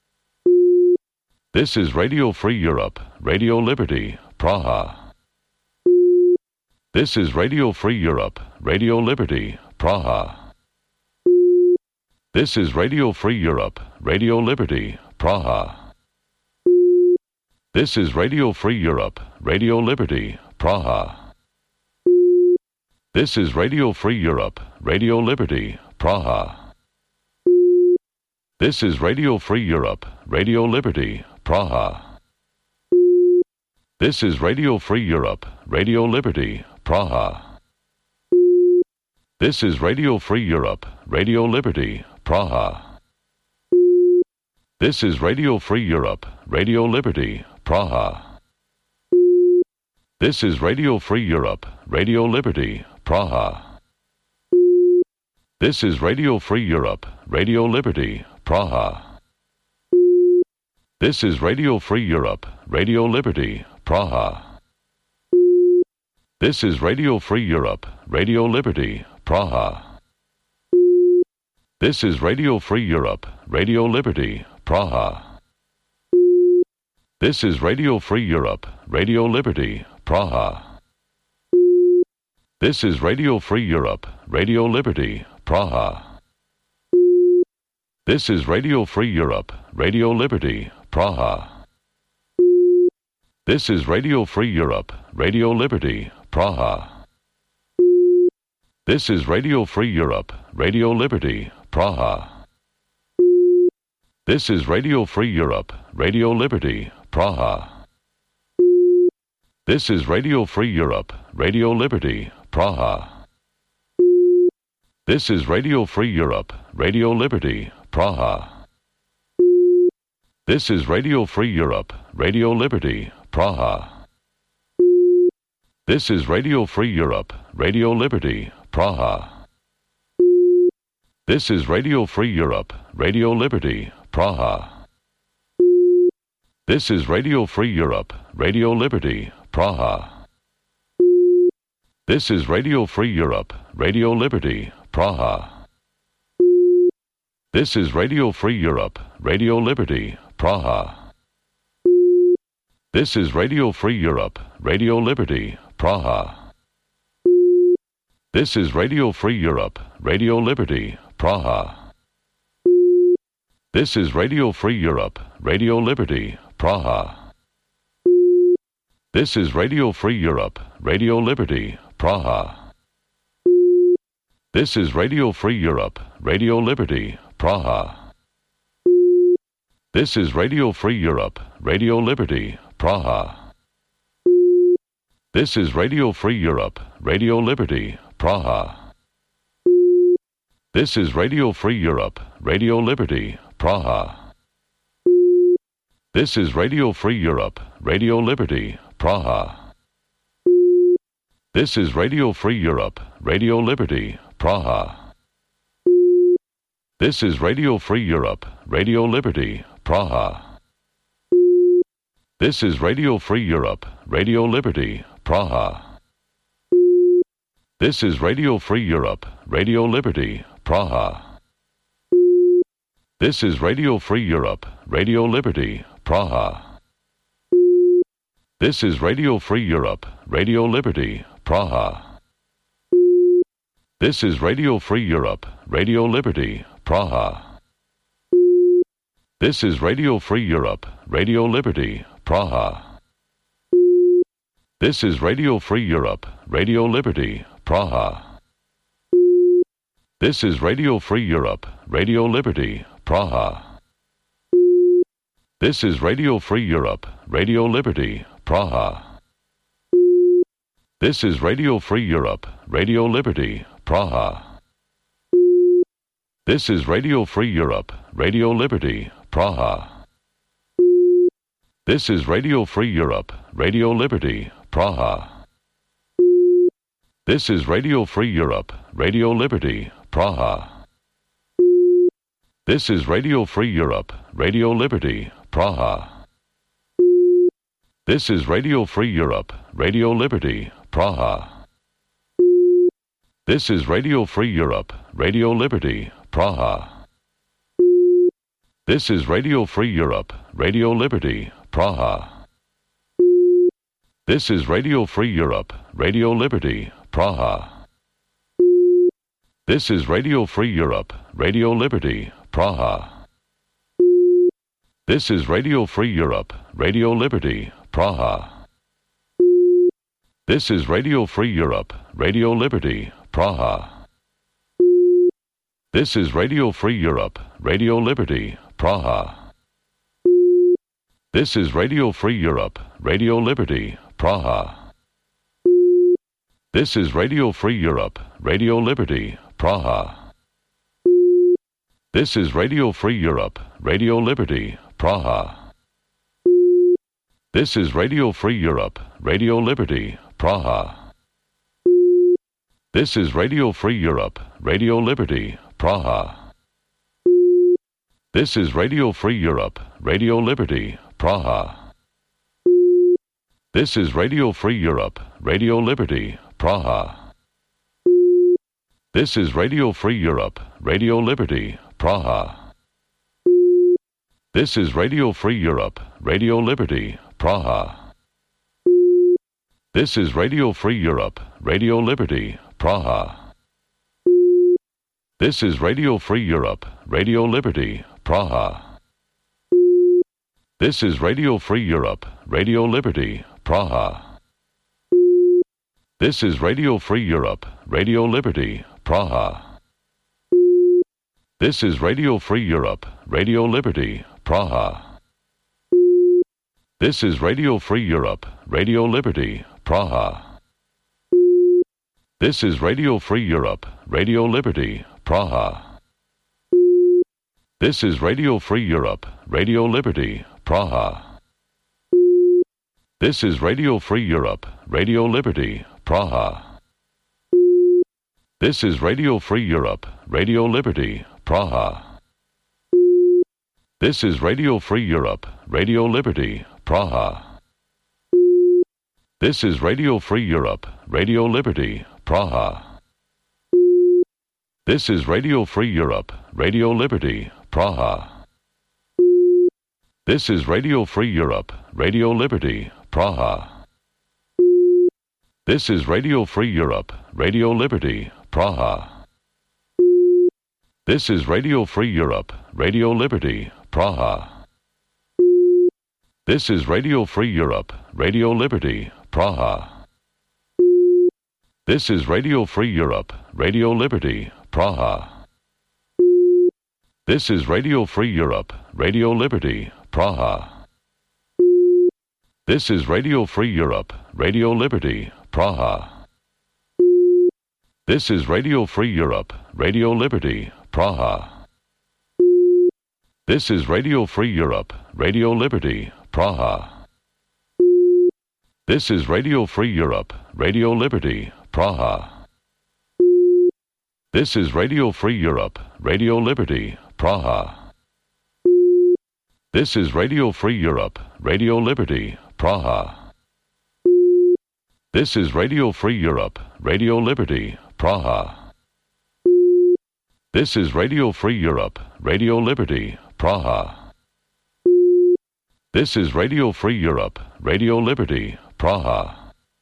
This is Radio Free Europe, Radio Liberty, Praha. This is Radio Free Europe, Radio Liberty, Praha. This is Radio Free Europe, Radio Liberty, Praha. This is Radio Free Europe, Radio Liberty, Praha. This is Radio Free Europe, Radio Liberty, Praha. This is Radio Free Europe, Radio Liberty, Praha. This is Radio Free Europe, Radio Liberty, Praha. This is Radio Free Europe, Radio Liberty, Praha. This is Radio Free Europe, Radio Liberty, Praha. This is Radio Free Europe, Radio Liberty, Praha. This is Radio Free Europe, Radio Liberty, Praha. This is Radio Free Europe, Radio Liberty, Praha. This is Radio Free Europe, Radio Liberty, Praha. This is Radio Free Europe, Radio Liberty, Praha. This is Radio Free Europe, Radio Liberty, Praha. This is Radio Free Europe, Radio Liberty, Praha. This is Radio Free Europe, Radio Liberty, Praha. This is Radio Free Europe, Radio Liberty, Praha. This is Radio Free Europe, Radio Liberty, Praha. This is Radio Free Europe, Radio Liberty, Praha. This is Radio Free Europe, Radio Liberty, Praha. This is Radio Free Europe, Radio Liberty, Praha. This is Radio Free Europe, Radio Liberty, Praha. This is Radio Free Europe, Radio Liberty, Praha. This is Radio Free Europe, Radio Liberty, Praha. This is Radio Free Europe, Radio Liberty, Praha. This is Radio Free Europe, Radio Liberty, Praha. This is Radio Free Europe, Radio Liberty, Praha. This is Radio Free Europe, Radio Liberty, Praha. This is Radio Free Europe, Radio Liberty, Praha. This is Radio Free Europe, Radio Liberty, Praha. This is Radio Free Europe, Radio Liberty, Praha. This is Radio Free Europe, Radio Liberty, Praha. This is Radio Free Europe, Radio Liberty, Praha. This is Radio Free Europe, Radio Liberty, Praha. This is Radio Free Europe, Radio Liberty, Praha. This is Radio Free Europe, Radio Liberty, Praha. This is Radio Free Europe, Radio Liberty, Praha. This is Radio Free Europe, Radio Liberty, Praha. This is Radio Free Europe, Radio Liberty, Praha. This is Radio Free Europe, Radio Liberty, Praha. This is Radio Free Europe, Radio Liberty, Praha. This is Radio Free Europe, Radio Liberty, Praha. This is Radio Free Europe, Radio Liberty, Praha. This is Radio Free Europe, Radio Liberty, Praha. This is Radio Free Europe, Radio Liberty, Praha. This is Radio Free Europe, Radio Liberty, Praha. This is Radio Free Europe, Radio Liberty, Praha. This is Radio Free Europe, Radio Liberty, Praha. This is Radio Free Europe, Radio Liberty, Praha. This is Radio Free Europe, Radio Liberty, Praha. This is Radio Free Europe, Radio Liberty, Praha. This is Radio Free Europe, Radio Liberty, Praha. This is Radio Free Europe, Radio Liberty, Praha. This is Radio Free Europe, Radio Liberty, Praha. This is Radio Free Europe, Radio Liberty, Praha. This is Radio Free Europe, Radio Liberty, Praha. This is Radio Free Europe, Radio Liberty, Praha. This is Radio Free Europe, Radio Liberty, Praha. This is Radio Free Europe, Radio Liberty, Praha. This is Radio Free Europe, Radio Liberty, Praha. This is Radio Free Europe, Radio Liberty, Praha. This is Radio Free Europe, Radio Liberty, Praha. This is Radio Free Europe, Radio Liberty, Praha. This is Radio Free Europe, Radio Liberty, Praha. This is Radio Free Europe, Radio Liberty, Praha. This is Radio Free Europe, Radio Liberty, Praha. This is Radio Free Europe, Radio Liberty, Praha. This is Radio Free Europe, Radio Liberty, Praha. This is Radio Free Europe, Radio Liberty, Praha. This is Radio Free Europe, Radio Liberty, Praha. This is Radio Free Europe, Radio Liberty, Praha. This is Radio Free Europe, Radio Liberty, Praha. This is Radio Free Europe, Radio Liberty, Praha. This is Radio Free Europe, Radio Liberty, Praha. This is Radio Free Europe, Radio Liberty, Praha. This is Radio Free Europe, Radio Liberty, Praha. This is Radio Free Europe, Radio Liberty, Praha. This is Radio Free Europe, Radio Liberty, Praha. This is Radio Free Europe, Radio Liberty, Praha. This is Radio Free Europe, Radio Liberty, Praha. This is Radio Free Europe, Radio Liberty, Praha. This is Radio Free Europe, Radio Liberty, Praha. This is Radio Free Europe, Radio Liberty, Praha. This is Radio Free Europe, Radio Liberty, Praha. This is Radio Free Europe, Radio Liberty, Praha. This is Radio Free Europe, Radio Liberty, Praha. This is Radio Free Europe, Radio Liberty, Praha. This is Radio Free Europe, Radio Liberty, Praha. This is Radio Free Europe, Radio Liberty, Praha. This is Radio Free Europe, Radio Liberty, Praha. This is Radio Free Europe, Radio Liberty, Praha. This is Radio Free Europe, Radio Liberty, Praha. This is Radio Free Europe, Radio Liberty, Praha. This is Radio Free Europe, Radio Liberty, Praha. This is Radio Free Europe, Radio Liberty, Praha. This is Radio Free Europe, Radio Liberty, Praha. This is Radio Free Europe, Radio Liberty, Praha.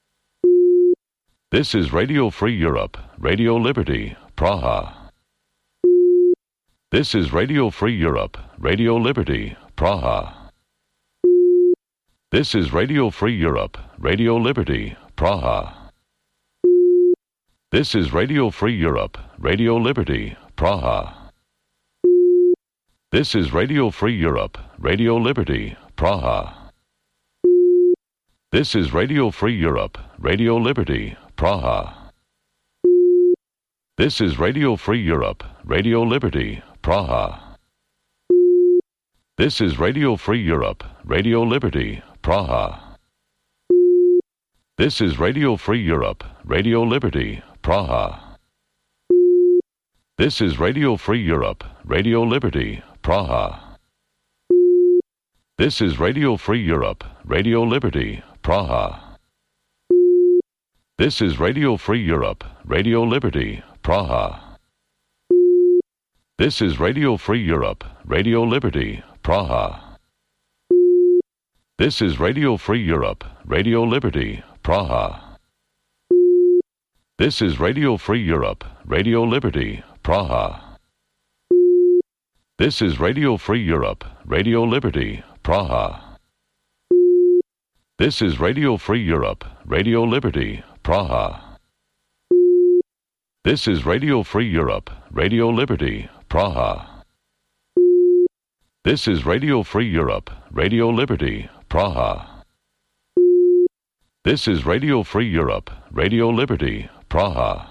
This is Radio Free Europe, Radio Liberty, Praha. This is Radio Free Europe, Radio Liberty, Praha. This is Radio Free Europe, Radio Liberty, Praha. This is Radio Free Europe, Radio Liberty, Praha. This is Radio Free Europe, Radio Liberty, Praha. This is Radio Free Europe, Radio Liberty, Praha. This is Radio Free Europe, Radio Liberty, Praha. This is Radio Free Europe, Radio Liberty, Praha. This is Radio Free Europe, Radio Liberty, Praha. This is Radio Free Europe, Radio Liberty, Praha. This is Radio Free Europe, Radio Liberty, Praha. This is Radio Free Europe, Radio Liberty, Praha. This is Radio Free Europe, Radio Liberty, Praha. This is Radio Free Europe, Radio Liberty, Praha. This is Radio Free Europe, Radio Liberty, Praha. This is Radio Free Europe, Radio Liberty, Praha. This is Radio Free Europe, Radio Liberty, Praha. This is Radio Free Europe, Radio Liberty, Praha. This is Radio Free Europe, Radio Liberty, Praha. This is Radio Free Europe, Radio Liberty, Praha.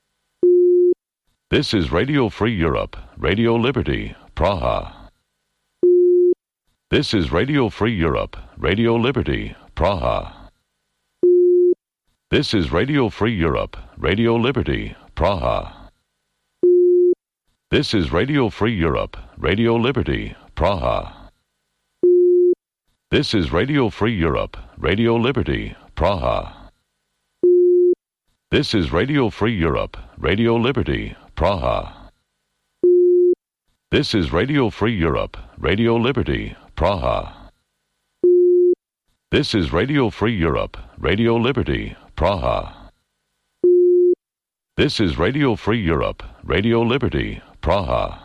This is Radio Free Europe, Radio Liberty, Praha. This is Radio Free Europe, Radio Liberty, Praha. This is Radio Free Europe, Radio Liberty, Praha. This is Radio Free Europe, Radio Liberty, Praha. This is Radio Free Europe, Radio Liberty, Praha. This is Radio Free Europe, Radio Liberty, Praha. This is Radio Free Europe, Radio Liberty, Praha. This is Radio Free Europe, Radio Liberty, Praha. This is Radio Free Europe, Radio Liberty, Praha.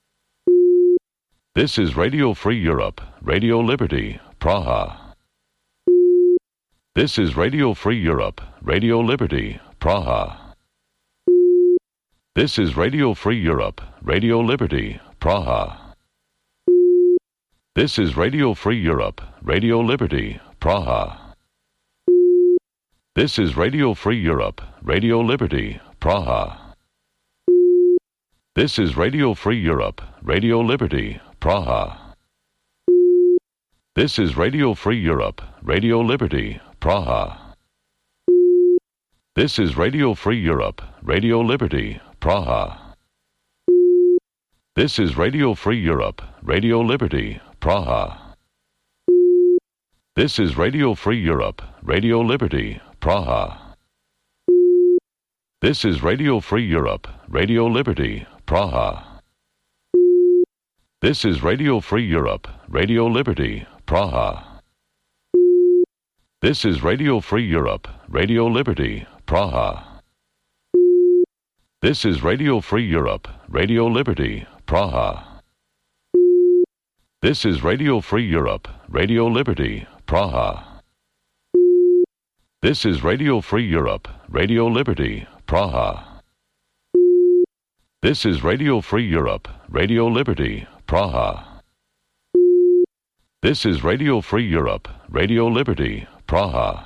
This is Radio Free Europe, Radio Liberty, Praha. This is Radio Free Europe, Radio Liberty, Praha. This is Radio Free Europe, Radio Liberty, Praha. This is Radio Free Europe, Radio Liberty, Praha. This is Radio Free Europe, Radio Liberty, Praha. This is Radio Free Europe, Radio Liberty, Praha. This is Radio Free Europe, Radio Liberty, Praha. This is Radio Free Europe, Radio Liberty, Praha. This is Radio Free Europe, Radio Liberty, Praha. This is Radio Free Europe, Radio Liberty, Praha. This is Radio Free Europe, Radio Liberty, Praha. This is Radio Free Europe, Radio Liberty, Praha. This is Radio Free Europe, Radio Liberty, Praha. This is Radio Free Europe, Radio Liberty, Praha. This is Radio Free Europe, Radio Liberty, Praha. This is Radio Free Europe, Radio Liberty, Praha. This is Radio Free Europe, Radio Liberty, Praha. This is Radio Free Europe, Radio Liberty, Praha.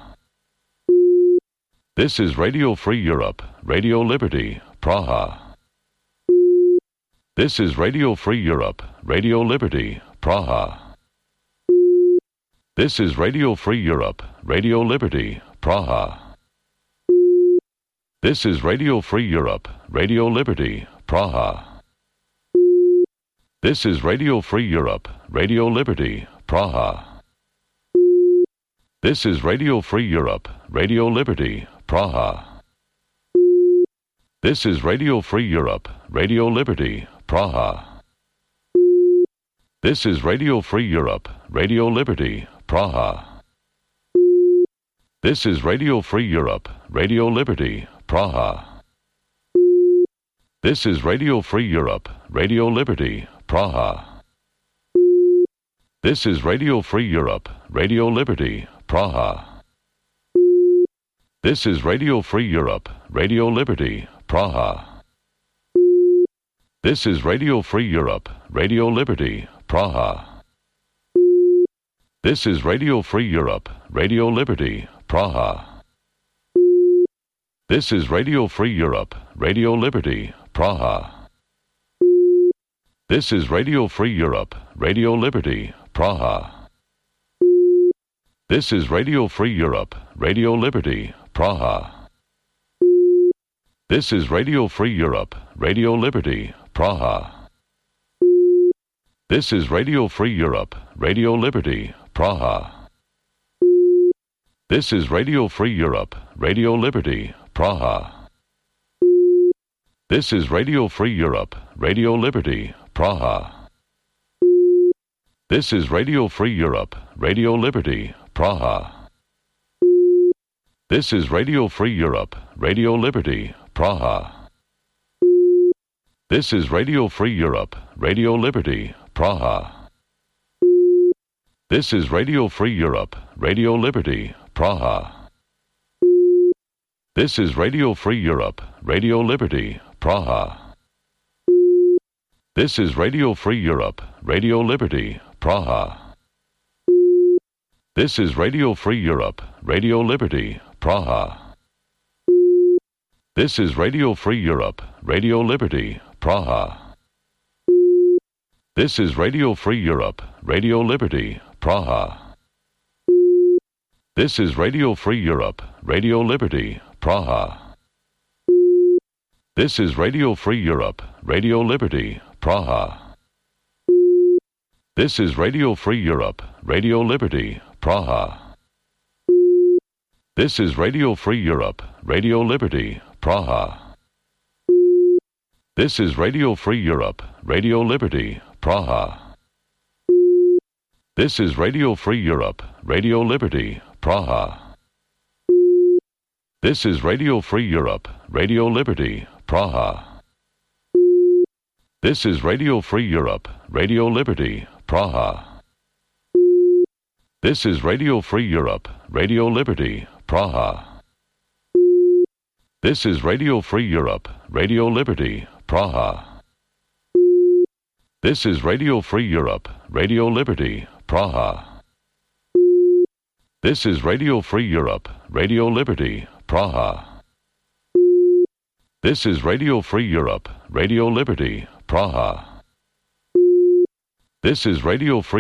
This is Radio Free Europe, Radio Liberty, Praha. This is Radio Free Europe, Radio Liberty, Praha. This is Radio Free Europe, Radio Liberty, Praha. This is Radio Free Europe, Radio Liberty, Praha. This is Radio Free Europe, Radio Liberty, Praha. This is Radio Free Europe, Radio Liberty, Praha. This is Radio Free Europe, Radio Liberty, Praha. This is Radio Free Europe, Radio Liberty, Praha. This is Radio Free Europe, Radio Liberty, Praha. This is Radio Free Europe, Radio Liberty, Praha. This is Radio Free Europe, Radio Liberty, Praha. This is Radio Free Europe, Radio Liberty, Praha. This is Radio Free Europe, Radio Liberty, Praha. This is Radio Free Europe, Radio Liberty, Praha. This is Radio Free Europe, Radio Liberty, Praha. This is Radio Free Europe, Radio Liberty, Praha. This is Radio Free Europe, Radio Liberty, Praha. This is Radio Free Europe, Radio Liberty, Praha. This is Radio Free Europe, Radio Liberty, Praha. This is Radio Free Europe, Radio Liberty, Praha. This is Radio Free Europe, Radio Liberty, Praha. This is Radio Free Europe, Radio Liberty, Praha. This is Radio Free Europe, Radio Liberty, Praha. This is Radio Free Europe, Radio Liberty, Praha. This is Radio Free Europe, Radio Liberty, Praha. This is Radio Free Europe, Radio Liberty, Praha. This is Radio Free Europe, Radio Liberty, Praha. This is Radio Free Europe, Radio Liberty, Praha. This is Radio Free Europe, Radio Liberty, Praha. This is Radio Free Europe, Radio Liberty, Praha. This is Radio Free Europe, Radio Liberty, Praha. This is Radio Free Europe, Radio Liberty, Praha. This is Radio Free Europe, Radio Liberty, Praha. This is Radio Free Europe, Radio Liberty, Praha. This is Radio Free Europe, Radio Liberty, Praha. This is Radio Free Europe, Radio Liberty, Praha. This is Radio Free Europe, Radio Liberty, Praha. This is Radio Free Europe, Radio Liberty, Praha. This is Radio Free Europe, Radio Liberty, Praha. This is Radio Free Europe, Radio Liberty, Praha. This is Radio Free Europe, Radio Liberty, Praha. This is Radio Free Europe, Radio Liberty, Praha. This is Radio Free Europe, Radio Liberty, Praha. This is Radio Free